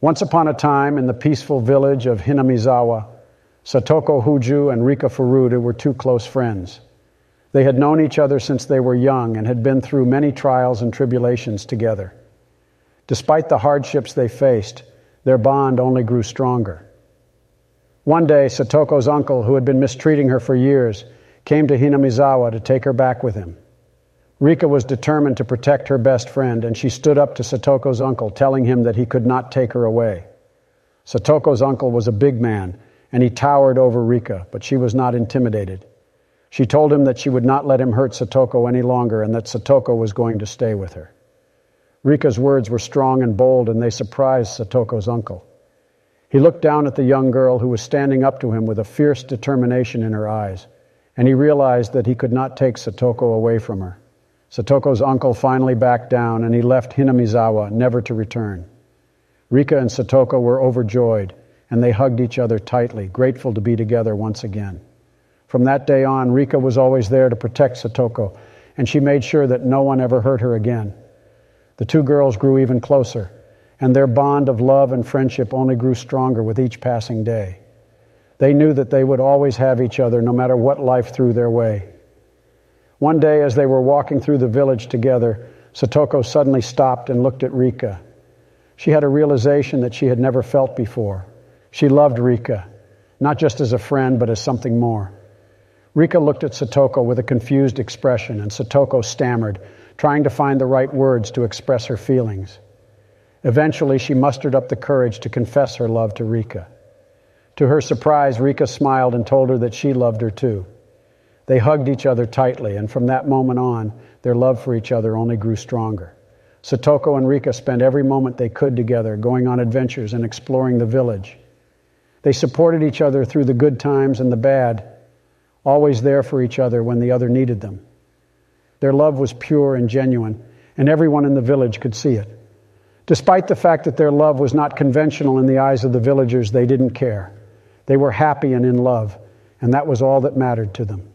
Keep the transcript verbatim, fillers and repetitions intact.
Once upon a time, in the peaceful village of Hinamizawa, Satoko Huju and Rika Furuta were two close friends. They had known each other since they were young and had been through many trials and tribulations together. Despite the hardships they faced, their bond only grew stronger. One day, Satoko's uncle, who had been mistreating her for years, came to Hinamizawa to take her back with him. Rika was determined to protect her best friend, and she stood up to Satoko's uncle, telling him that he could not take her away. Satoko's uncle was a big man, and he towered over Rika, but she was not intimidated. She told him that she would not let him hurt Satoko any longer and that Satoko was going to stay with her. Rika's words were strong and bold, and they surprised Satoko's uncle. He looked down at the young girl who was standing up to him with a fierce determination in her eyes, and he realized that he could not take Satoko away from her. Satoko's uncle finally backed down, and he left Hinamizawa, never to return. Rika and Satoko were overjoyed, and they hugged each other tightly, grateful to be together once again. From that day on, Rika was always there to protect Satoko, and she made sure that no one ever hurt her again. The two girls grew even closer, and their bond of love and friendship only grew stronger with each passing day. They knew that they would always have each other no matter what life threw their way. One day, as they were walking through the village together, Satoko suddenly stopped and looked at Rika. She had a realization that she had never felt before. She loved Rika, not just as a friend, but as something more. Rika looked at Satoko with a confused expression, and Satoko stammered, trying to find the right words to express her feelings. Eventually, she mustered up the courage to confess her love to Rika. To her surprise, Rika smiled and told her that she loved her too. They hugged each other tightly, and from that moment on, their love for each other only grew stronger. Satoko and Rika spent every moment they could together, going on adventures and exploring the village. They supported each other through the good times and the bad, always there for each other when the other needed them. Their love was pure and genuine, and everyone in the village could see it. Despite the fact that their love was not conventional in the eyes of the villagers, they didn't care. They were happy and in love, and that was all that mattered to them.